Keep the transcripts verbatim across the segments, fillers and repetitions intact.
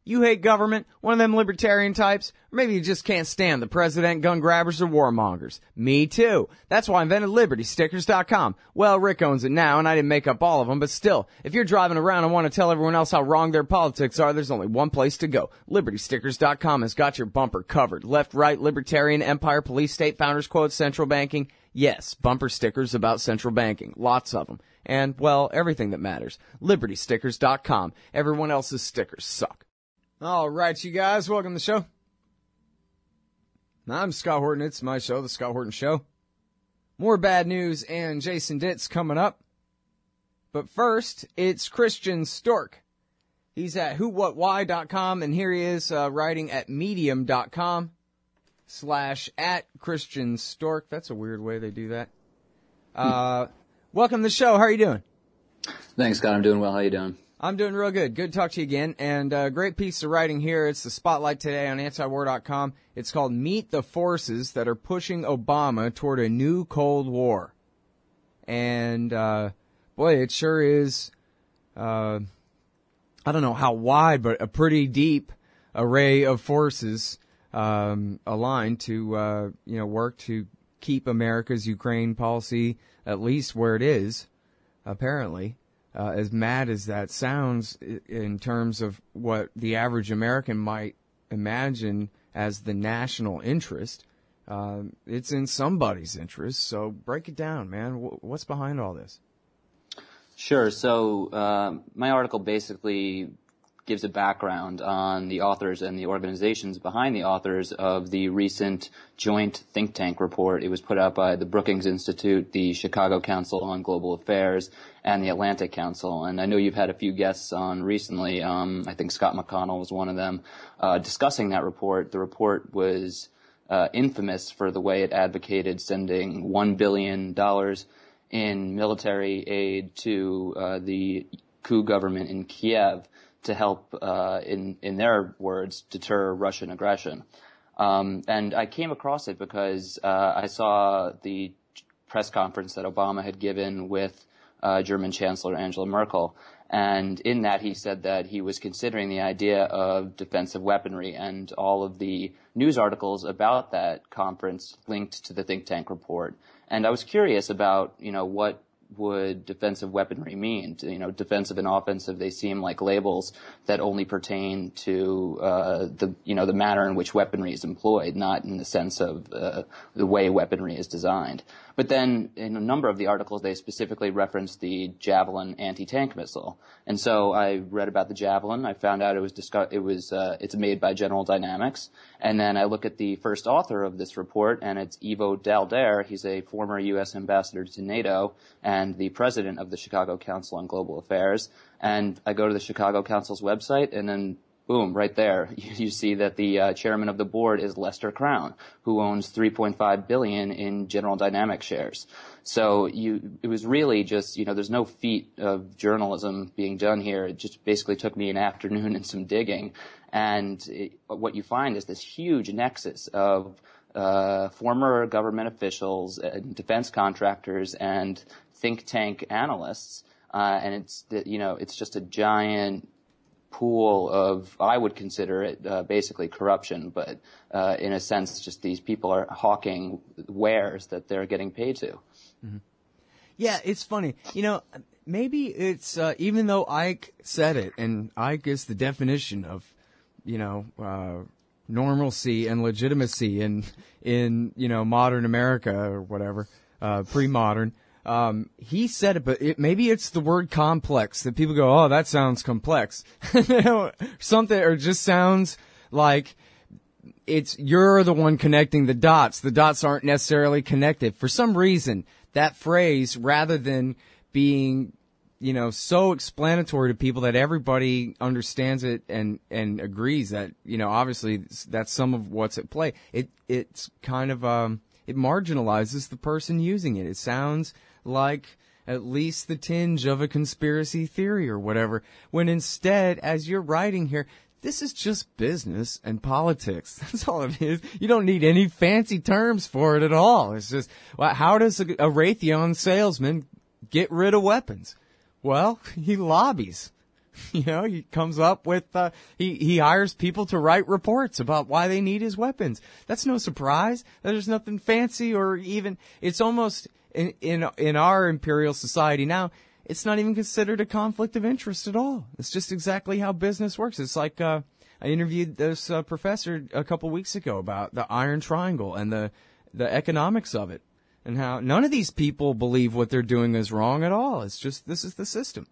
You hate government, one of them libertarian types, or maybe you just can't stand the president, gun grabbers, or warmongers. Me too. That's why I invented Liberty Stickers dot com. Well, Rick owns it now, and I didn't make up all of them, but still, if you're driving around and want to tell everyone else how wrong their politics are, there's only one place to go. Liberty Stickers dot com has got your bumper covered. Left, right, libertarian, empire, police, state, founders, quotes, central banking. Yes, bumper stickers about central banking. Lots of them. And, well, everything that matters. Liberty Stickers dot com. Everyone else's stickers suck. All right, you guys, welcome to the show. I'm Scott Horton. It's my show, The Scott Horton Show. More bad news and Jason Ditz coming up. But first, it's Christian Stork. He's at who what why dot com, and here he is uh, writing at medium dot com slash at Christian Stork. That's a weird way they do that. Uh, welcome to the show. How are you doing? Thanks, Scott. I'm doing well. How you doing? I'm doing real good. Good to talk to you again. And a uh, great piece of writing here. It's the Spotlight today on anti war dot com. It's called Meet the Forces That Are Pushing Obama Toward a New Cold War. And, uh, boy, it sure is, uh, I don't know how wide, but a pretty deep array of forces um, aligned to, uh, you know, work to keep America's Ukraine policy at least where it is, apparently. Uh, as mad as that sounds in terms of what the average American might imagine as the national interest, uh, it's in somebody's interest. So break it down, man. W- what's behind all this? Sure. So uh, my article basically gives a background on the authors and the organizations behind the authors of the recent joint think tank report. It was put out by the Brookings Institute, the Chicago Council on Global Affairs, and the Atlantic Council. And I know you've had a few guests on recently. Um, I think Scott McConnell was one of them, uh, discussing that report. The report was uh, infamous for the way it advocated sending one billion dollars in military aid to uh, the coup government in Kiev to help, uh, in, in their words, deter Russian aggression. Um, and I came across it because uh, I saw the press conference that Obama had given with uh, German Chancellor Angela Merkel. And in that, he said that he was considering the idea of defensive weaponry, and all of the news articles about that conference linked to the think tank report. And I was curious about, you know, what would defensive weaponry mean? You know, defensive and offensive, they seem like labels that only pertain to uh, the, you know, the manner in which weaponry is employed, not in the sense of uh, the way weaponry is designed. But then in a number of the articles, they specifically referenced the Javelin anti-tank missile. And so I read about the Javelin. I found out it was discuss- it was uh, it's made by General Dynamics. And then I look at the first author of this report, and it's Ivo Daalder. He's a former U S ambassador to NATO and the president of the Chicago Council on Global Affairs. And I go to the Chicago Council's website, and then boom, right there, you, you see that the uh, chairman of the board is Lester Crown, who owns three point five billion dollars in General Dynamics shares. So you, it was really just, you know, there's no feat of journalism being done here. It just basically took me an afternoon and some digging. And it, what you find is this huge nexus of uh, former government officials, and defense contractors, and think tank analysts. Uh, and it's, you know, it's just a giant pool of, I would consider it uh, basically corruption, but uh, in a sense, just these people are hawking wares that they're getting paid to. Mm-hmm. Yeah, it's funny. You know, maybe it's, uh, even though Ike said it, and Ike is the definition of, you know, uh, normalcy and legitimacy in, in, you know, modern America or whatever, uh, pre-modern. Um, he said it, but it, maybe it's the word complex that people go, oh, that sounds complex. You know, something, or just sounds like it's, you're the one connecting the dots. The dots aren't necessarily connected. For some reason, that phrase, rather than being, you know, so explanatory to people that everybody understands it and, and agrees that, you know, obviously that's some of what's at play. It, it's kind of, um, it marginalizes the person using it. It sounds like at least the tinge of a conspiracy theory or whatever, when instead, as you're writing here, this is just business and politics. That's all it is. You don't need any fancy terms for it at all. It's just, well, how does a, a Raytheon salesman get rid of weapons? Well, he lobbies. You know, he comes up with, uh, he, he hires people to write reports about why they need his weapons. That's no surprise. There's nothing fancy or even, it's almost, in, in, in our imperial society now, it's not even considered a conflict of interest at all. It's just exactly how business works. It's like, uh, I interviewed this uh, professor a couple weeks ago about the Iron Triangle and the, the economics of it and how none of these people believe what they're doing is wrong at all. It's just, this is the system.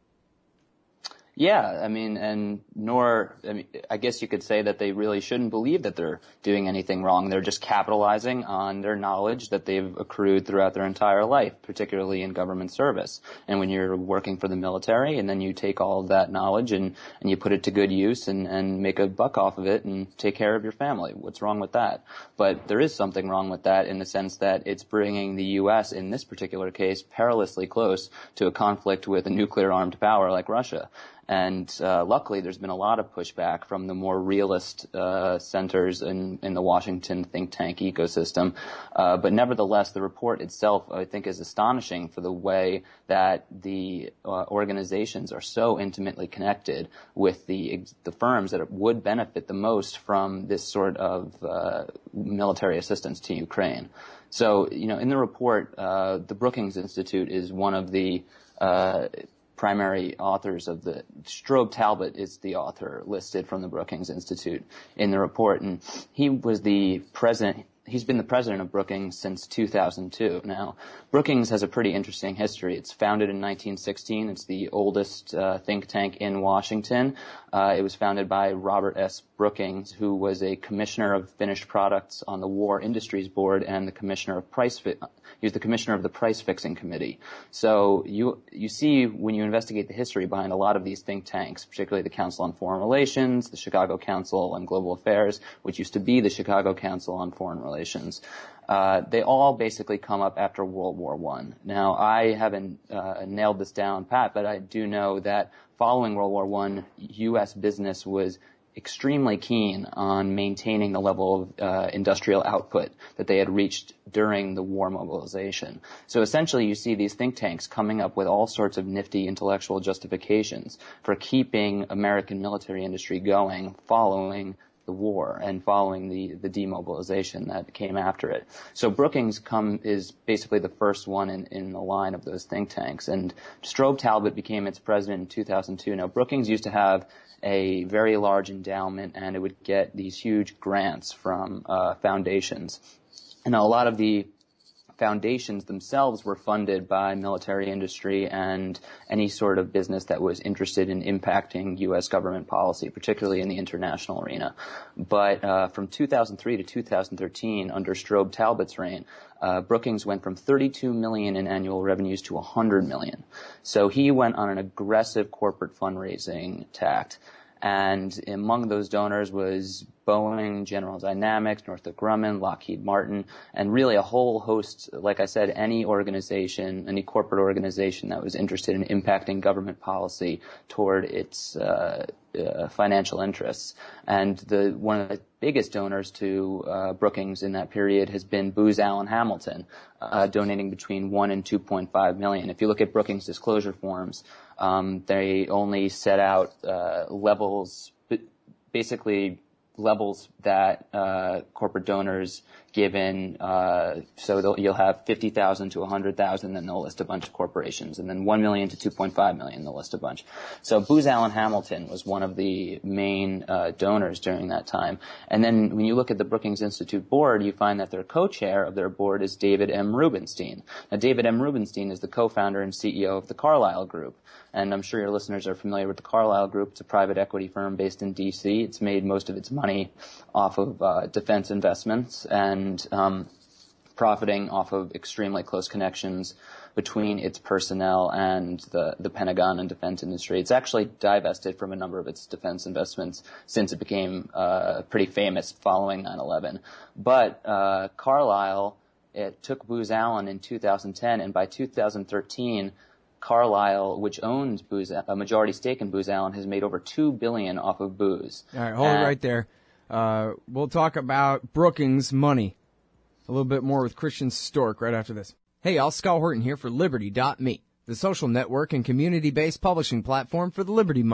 Yeah, I mean, and nor, I mean, I guess you could say that they really shouldn't believe that they're doing anything wrong. They're just capitalizing on their knowledge that they've accrued throughout their entire life, particularly in government service. And when you're working for the military and then you take all of that knowledge and, and you put it to good use and, and make a buck off of it and take care of your family. What's wrong with that? But there is something wrong with that in the sense that it's bringing the U S, in this particular case, perilously close to a conflict with a nuclear-armed power like Russia. And uh, luckily, there's been a lot of pushback from the more realist uh, centers in, in the Washington think tank ecosystem. Uh, but nevertheless, the report itself, I think, is astonishing for the way that the uh, organizations are so intimately connected with the the firms that would benefit the most from this sort of uh, military assistance to Ukraine. So, you know, in the report, uh, the Brookings Institute is one of the uh, primary authors of the, Strobe Talbott is the author listed from the Brookings Institute in the report, and he was the president, he's been the president of Brookings since two thousand two. Now, Brookings has a pretty interesting history. It's founded in nineteen sixteen. It's the oldest uh, think tank in Washington. Uh, it was founded by Robert S. Brookings, who was a commissioner of finished products on the War Industries Board and the commissioner of price fi- he was the commissioner of the price fixing committee. So you you see when you investigate the history behind a lot of these think tanks, particularly the Council on Foreign Relations, the Chicago Council on Global Affairs, which used to be the Chicago Council on Foreign Relations. Uh, they all basically come up after World War One. Now, I haven't uh, nailed this down, Pat, but I do know that following World War One, U S business was extremely keen on maintaining the level of uh, industrial output that they had reached during the war mobilization. So essentially you see these think tanks coming up with all sorts of nifty intellectual justifications for keeping American military industry going following the war and following the, the demobilization that came after it. So Brookings come is basically the first one in, in the line of those think tanks. And Strobe Talbott became its president in two thousand two. Now, Brookings used to have a very large endowment, and it would get these huge grants from uh, foundations. And a lot of the foundations themselves were funded by military industry and any sort of business that was interested in impacting U S government policy, particularly in the international arena. But uh, from two thousand three to two thousand thirteen, under Strobe Talbott's reign, uh, Brookings went from thirty-two million dollars in annual revenues to one hundred million dollars. So he went on an aggressive corporate fundraising tact. And among those donors was Boeing, General Dynamics, Northrop Grumman, Lockheed Martin, and really a whole host, like I said, any organization, any corporate organization that was interested in impacting government policy toward its uh, uh, financial interests. And the one of the biggest donors to uh, Brookings in that period has been Booz Allen Hamilton, uh, donating between one and two point five million. If you look at Brookings disclosure forms, um, they only set out uh, levels, basically levels that uh, corporate donors given. Uh, so you'll have fifty thousand to one hundred thousand, then they'll list a bunch of corporations, and then one million to two point five million, they'll list a bunch. So Booz Allen Hamilton was one of the main uh, donors during that time. And then when you look at the Brookings Institute board, you find that their co-chair of their board is David M. Rubenstein. Now, David M. Rubenstein is the co-founder and C E O of the Carlyle Group. And I'm sure your listeners are familiar with the Carlyle Group. It's a private equity firm based in D C. It's made most of its money off of uh, defense investments and um, profiting off of extremely close connections between its personnel and the, the Pentagon and defense industry. It's actually divested from a number of its defense investments since it became uh, pretty famous following nine eleven. But uh, Carlyle, it took Booz Allen in two thousand ten, and by two thousand thirteen, Carlyle, which owns Booz, a majority stake in Booz Allen, has made over two billion dollars off of Booz. All right, hold it right there. Uh, we'll talk about Brookings money a little bit more with Christian Stork right after this. Hey, y'all, Scott Horton here for Liberty dot me, the social network and community-based publishing platform for the liberty-minded.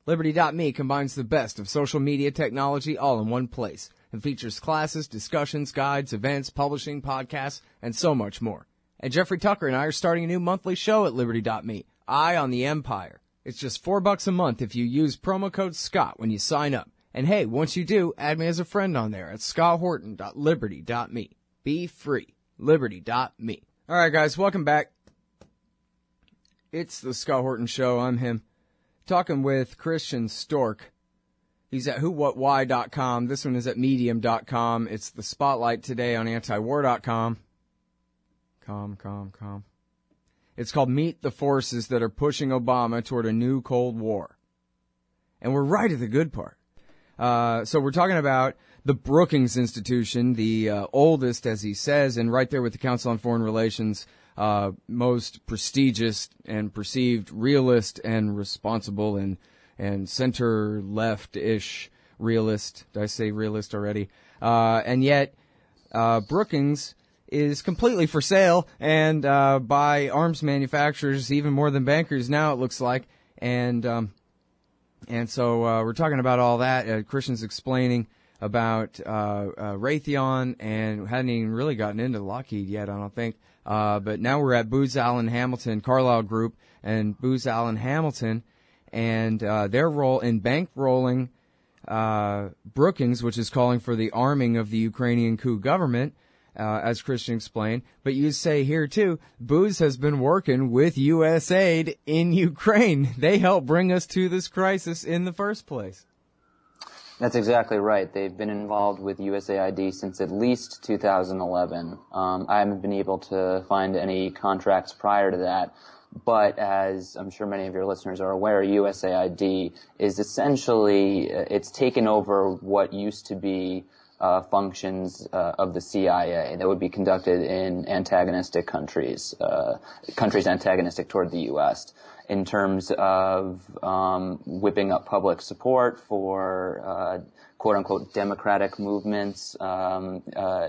Liberty dot me combines the best of social media technology all in one place and features classes, discussions, guides, events, publishing, podcasts, and so much more. And Jeffrey Tucker and I are starting a new monthly show at Liberty dot me, Eye on the Empire. It's just four bucks a month if you use promo code Scott when you sign up. And hey, once you do, add me as a friend on there at scott horton dot liberty dot me. Be free. Liberty dot me. All right, guys, welcome back. It's the Scott Horton Show. I'm him. Talking with Christian Stork. He's at who what why dot com. This one is at medium dot com. It's the spotlight today on anti war dot com. Com, com, com. It's called Meet the Forces That Are Pushing Obama Toward a New Cold War. And we're right at the good part. Uh, so we're talking about the Brookings Institution, the uh, oldest, as he says, and right there with the Council on Foreign Relations, uh, most prestigious and perceived realist and responsible and, and center-left-ish realist. Did I say realist already? Uh, and yet, uh, Brookings is completely for sale and uh, by arms manufacturers, even more than bankers now, it looks like. And um, and so uh, we're talking about all that. Uh, Christian's explaining about uh, uh, Raytheon, and hadn't even really gotten into Lockheed yet, I don't think. Uh, but now we're at Booz Allen Hamilton, Carlyle Group, and Booz Allen Hamilton, and uh, their role in bankrolling uh, Brookings, which is calling for the arming of the Ukrainian coup government. Uh, as Christian explained, but you say here too, Booz has been working with U S aid in Ukraine. They helped bring us to this crisis in the first place. That's exactly right. They've been involved with U S A I D since at least two thousand eleven. Um, I haven't been able to find any contracts prior to that, but as I'm sure many of your listeners are aware, U S A I D is essentially, it's taken over what used to be Uh, functions uh, of the C I A that would be conducted in antagonistic countries, uh, countries antagonistic toward the U S, in terms of um, whipping up public support for uh, quote-unquote democratic movements, um, uh,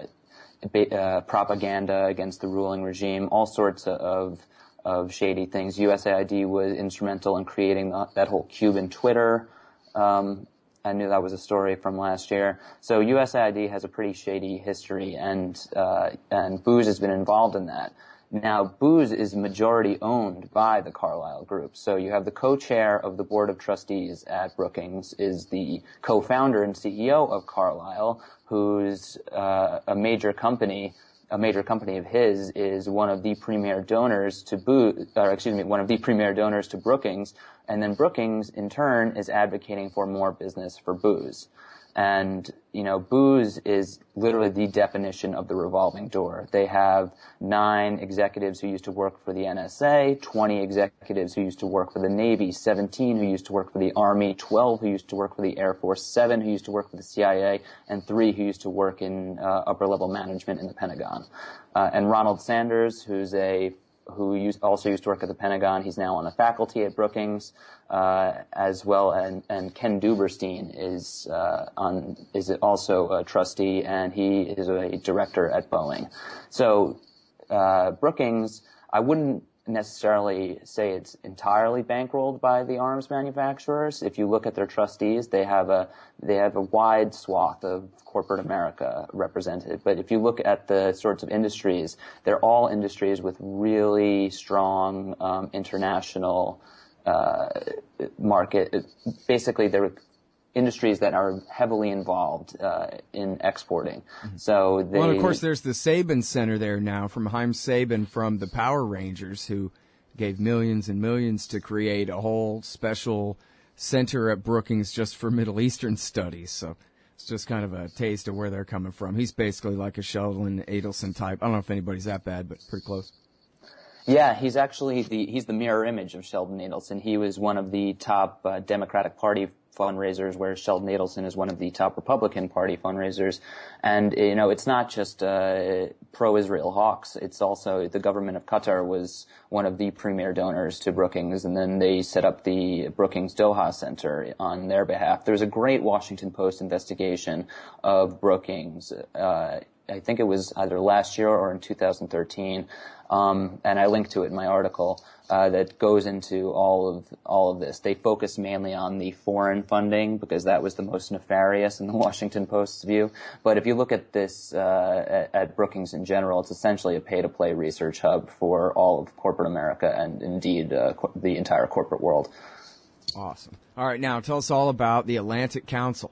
uh, propaganda against the ruling regime, all sorts of of shady things. U S A I D was instrumental in creating the, that whole Cuban Twitter. Um, I knew that was a story from last year. So U S A I D has a pretty shady history, and uh, and Booz has been involved in that. Now, Booz is majority owned by the Carlyle Group. So you have the co-chair of the board of trustees at Brookings is the co-founder and C E O of Carlyle, who's uh, a major company. A major company of his is one of the premier donors to Booz, or excuse me, one of the premier donors to Brookings, and then Brookings in turn is advocating for more business for Booz. And, you know, Booz is literally the definition of the revolving door. They have nine executives who used to work for the N S A, twenty executives who used to work for the Navy, seventeen who used to work for the Army, twelve who used to work for the Air Force, seven who used to work for the C I A, and three who used to work in uh, upper-level management in the Pentagon. Uh, and Ronald Sanders, who's a who used, also used to work at the Pentagon. He's now on a faculty at Brookings, uh, as well, and, and Ken Duberstein is uh, on is also a trustee, and he is a director at Boeing. So uh, Brookings, I wouldn't necessarily say it's entirely bankrolled by the arms manufacturers. If you look at their trustees, they have a they have a wide swath of corporate America represented. But if you look at the sorts of industries, they're all industries with really strong um, international uh, market. Basically, they're industries that are heavily involved uh, in exporting. Mm-hmm. So they, well, and of course, there's the Sabin Center there now from Haim Sabin from the Power Rangers, who gave millions and millions to create a whole special center at Brookings just for Middle Eastern studies. So it's just kind of a taste of where they're coming from. He's basically like a Sheldon Adelson type. I don't know if anybody's that bad, but pretty close. Yeah, he's actually the he's the mirror image of Sheldon Adelson. He was one of the top uh, Democratic Party fundraisers, whereas Sheldon Adelson is one of the top Republican Party fundraisers. And, you know, it's not just uh, pro-Israel hawks. It's also the government of Qatar was one of the premier donors to Brookings, and then they set up the Brookings Doha Center on their behalf. There's a great Washington Post investigation of Brookings uh I think it was either last year or in two thousand thirteen. Um, and I linked to it in my article, uh, that goes into all of, all of this. They focus mainly on the foreign funding because that was the most nefarious in the Washington Post's view. But if you look at this, uh, at, at Brookings in general, it's essentially a pay-to-play research hub for all of corporate America and indeed, uh, co- the entire corporate world. Awesome. All right. Now tell us all about the Atlantic Council.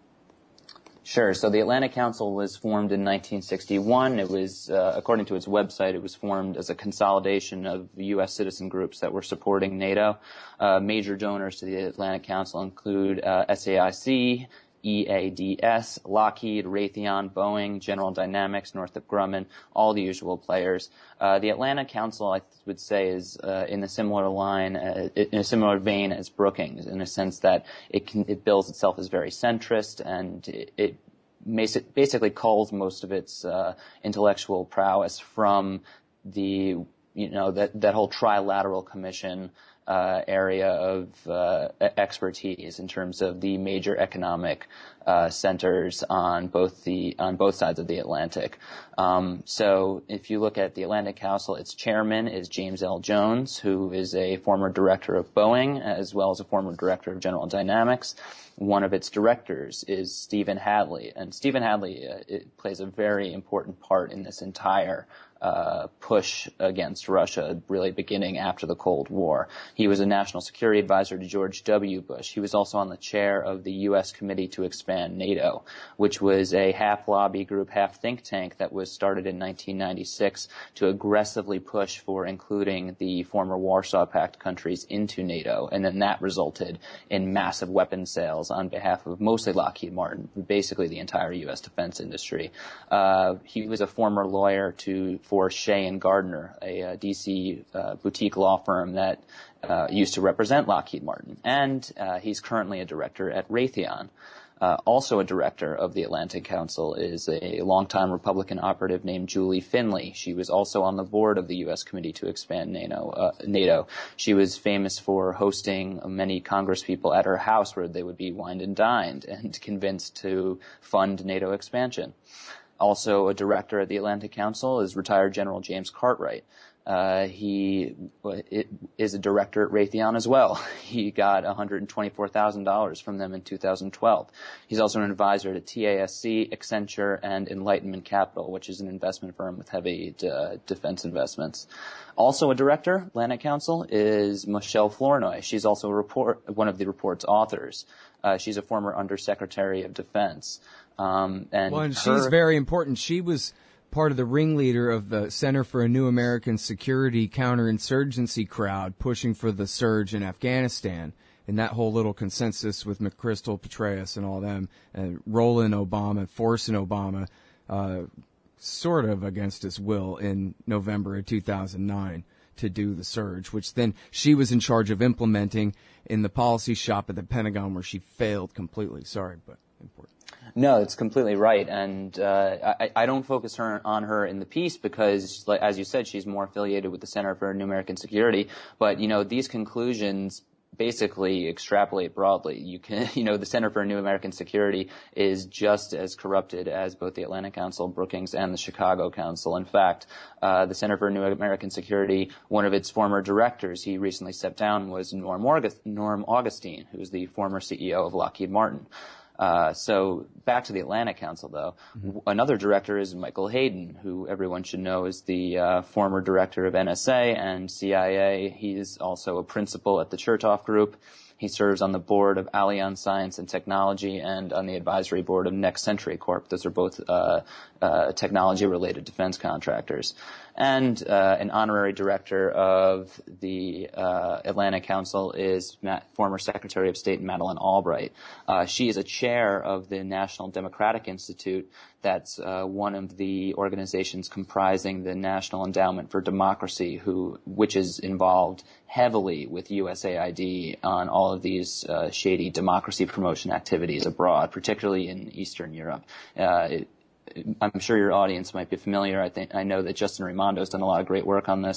Sure. So the Atlantic Council was formed in nineteen sixty-one. It was, uh, according to its website, it was formed as a consolidation of U S citizen groups that were supporting NATO. Uh, major donors to the Atlantic Council include uh, S A I C, E A D S, Lockheed, Raytheon, Boeing, General Dynamics, Northrop Grumman, all the usual players. Uh, the Atlantic Council, I would say, is uh, in a similar line, uh, in a similar vein as Brookings, in a sense that it can, it bills itself as very centrist, and it, it basically culls most of its uh, intellectual prowess from the, you know, that that whole trilateral commission Uh, area of uh, expertise in terms of the major economic uh, centers on both the on both sides of the Atlantic. Um, so, if you look at the Atlantic Council, its chairman is James L. Jones, who is a former director of Boeing as well as a former director of General Dynamics. One of its directors is Stephen Hadley, and Stephen Hadley uh, it plays a very important part in this entire Uh, push against Russia, really beginning after the Cold War. He was a national security advisor to George W. Bush. He was also on the chair of the U S Committee to Expand NATO, which was a half lobby group, half think tank that was started in nineteen ninety-six to aggressively push for including the former Warsaw Pact countries into NATO. And then that resulted in massive weapons sales on behalf of mostly Lockheed Martin, basically the entire U S defense industry. Uh, he was a former lawyer to for Shea and Gardner, a, a D C uh, boutique law firm that uh, used to represent Lockheed Martin. And uh, he's currently a director at Raytheon. Uh, also a director of the Atlantic Council is a longtime Republican operative named Julie Finley. She was also on the board of the U S Committee to Expand NATO. Uh, NATO. She was famous for hosting many congresspeople at her house where they would be wined and dined and convinced to fund NATO expansion. Also a director at the Atlantic Council is retired General James Cartwright. Uh, he it, is a director at Raytheon as well. He got one hundred twenty-four thousand dollars from them in two thousand twelve. He's also an advisor to T A S C, Accenture, and Enlightenment Capital, which is an investment firm with heavy uh, defense investments. Also a director, Atlantic Council, is Michelle Flournoy. She's also a report, one of the report's authors. Uh, she's a former Undersecretary of Defense. Um, and well, and her, she's very important. She was part of the ringleader of the Center for a New American Security counterinsurgency crowd pushing for the surge in Afghanistan and that whole little consensus with McChrystal, Petraeus, and all them, and rolling Obama, forcing Obama, uh, sort of against his will in November of two thousand nine to do the surge, which then she was in charge of implementing in the policy shop at the Pentagon where she failed completely. Sorry, but important. No, it's completely right, and uh, I, I don't focus her on her in the piece because, like, as you said, she's more affiliated with the Center for New American Security. But you know, these conclusions basically extrapolate broadly. You can, you know, the Center for New American Security is just as corrupted as both the Atlantic Council, Brookings, and the Chicago Council. In fact, uh, the Center for New American Security, one of its former directors, he recently stepped down, was Norm, August, Norm Augustine, who's the former C E O of Lockheed Martin. Uh, so back to the Atlantic Council, though. Mm-hmm. Another director is Michael Hayden, who everyone should know is the uh, former director of N S A and C I A. He's also a principal at the Chertoff Group. He serves on the board of Allianz Science and Technology and on the advisory board of Next Century Corp. Those are both uh, uh, technology-related defense contractors. And uh, an honorary director of the uh, Atlantic Council is Matt, former Secretary of State Madeleine Albright. Uh, she is a chair of the National Democratic Institute. That's uh, one of the organizations comprising the National Endowment for Democracy, who which is involved heavily with U S A I D on all of these uh, shady democracy promotion activities abroad, particularly in Eastern Europe. Uh, it, I'm sure your audience might be familiar. I think I know that Justin Raimondo has done a lot of great work on this.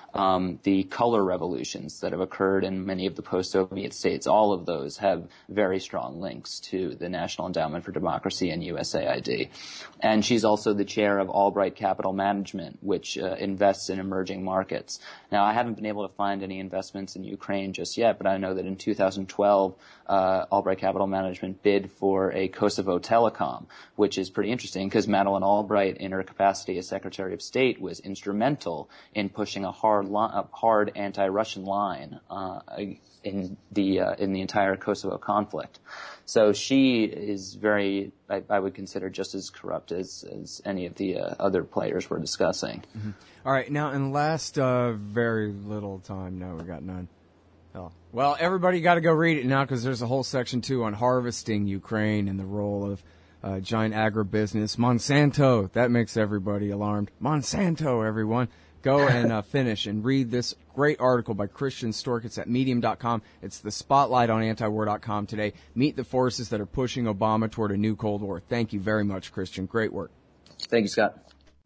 um, the color revolutions that have occurred in many of the post-Soviet states. All of those have very strong links to the National Endowment for Democracy and U S A I D. And she's also the chair of Albright Capital Management, which uh, invests in emerging markets. Now, I haven't been able to find any investments in Ukraine just yet, but I know that in two thousand twelve, uh, Albright Capital Management bid for a Kosovo telecom, which is pretty interesting because Madeleine Albright, in her capacity as Secretary of State, was instrumental in pushing a hard, li- a hard anti-Russian line uh, in the uh, in the entire Kosovo conflict. So she is very, I, I would consider, just as corrupt as, as any of the uh, other players we're discussing. Mm-hmm. All right, now in the last uh, very little time, no, we got none. Oh. Well, everybody got to go read it now because there's a whole section, too, on harvesting Ukraine and the role of uh, giant agribusiness. Monsanto, that makes everybody alarmed. Monsanto, everyone. Go and uh, finish and read this great article by Christian Stork. It's at medium dot com. It's the spotlight on antiwar dot com today. Meet the forces that are pushing Obama toward a new Cold War. Thank you very much, Christian. Great work. Thank you, Scott.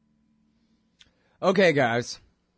Okay, guys.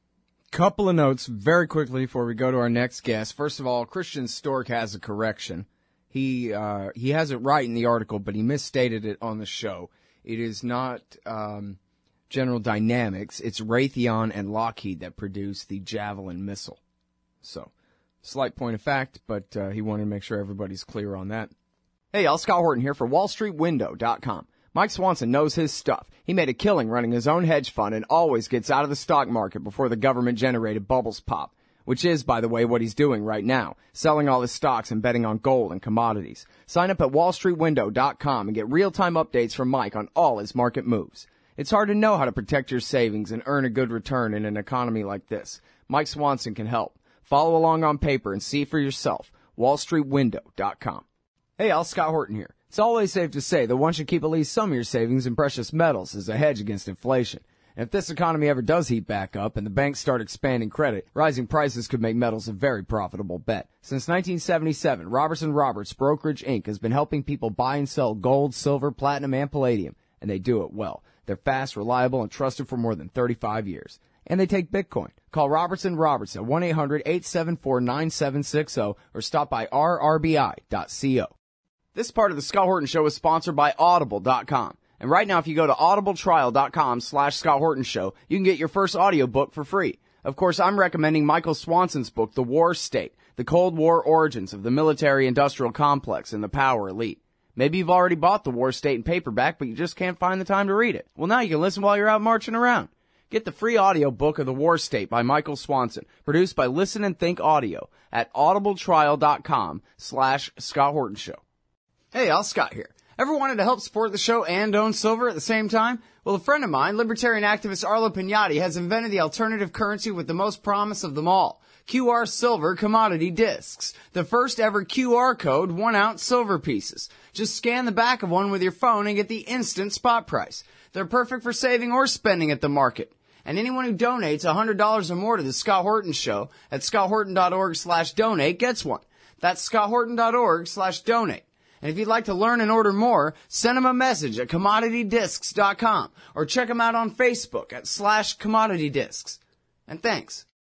Couple of notes very quickly before we go to our next guest. First of all, Christian Stork has a correction. He uh, he has it right in the article, but he misstated it on the show. It is not um, General Dynamics. It's Raytheon and Lockheed that produce the Javelin missile. So, slight point of fact, but uh, he wanted to make sure everybody's clear on that. Hey, y'all, Scott Horton here for wall street window dot com. Mike Swanson knows his stuff. He made a killing running his own hedge fund and always gets out of the stock market before the government-generated bubbles pop, which is, by the way, what he's doing right now, selling all his stocks and betting on gold and commodities. Sign up at wall street window dot com and get real-time updates from Mike on all his market moves. It's hard to know how to protect your savings and earn a good return in an economy like this. Mike Swanson can help. Follow along on paper and see for yourself. wall street window dot com. Hey, y'all, Scott Horton here. It's always safe to say that one should keep at least some of your savings in precious metals as a hedge against inflation. And if this economy ever does heat back up and the banks start expanding credit, rising prices could make metals a very profitable bet. Since nineteen seventy-seven, Robertson Roberts Brokerage Incorporated has been helping people buy and sell gold, silver, platinum, and palladium, and they do it well. They're fast, reliable, and trusted for more than thirty-five years. And they take Bitcoin. Call Robertson Roberts at one eight hundred eight seven four nine seven six zero or stop by r r b i dot co. This part of the Scott Horton Show is sponsored by audible dot com. And right now, if you go to audibletrial.com slash Scott Horton Show, you can get your first audiobook for free. Of course, I'm recommending Michael Swanson's book, The War State, The Cold War Origins of the Military-Industrial Complex and the Power Elite. Maybe you've already bought The War State in paperback, but you just can't find the time to read it. Well, now you can listen while you're out marching around. Get the free audiobook of The War State by Michael Swanson, produced by Listen and Think Audio at audibletrial.com slash Scott Horton Show. Hey, y'all, Scott here. Ever wanted to help support the show and own silver at the same time? Well, a friend of mine, libertarian activist Arlo Pignati, has invented the alternative currency with the most promise of them all. Q R Silver Commodity Discs. The first ever Q R code one ounce silver pieces. Just scan the back of one with your phone and get the instant spot price. They're perfect for saving or spending at the market. And anyone who donates one hundred dollars or more to the Scott Horton Show at scott horton dot org slash donate gets one. That's scott horton dot org slash donate. And if you'd like to learn and order more, send them a message at commodity discs dot com or check them out on Facebook at slash commodity discs. And thanks.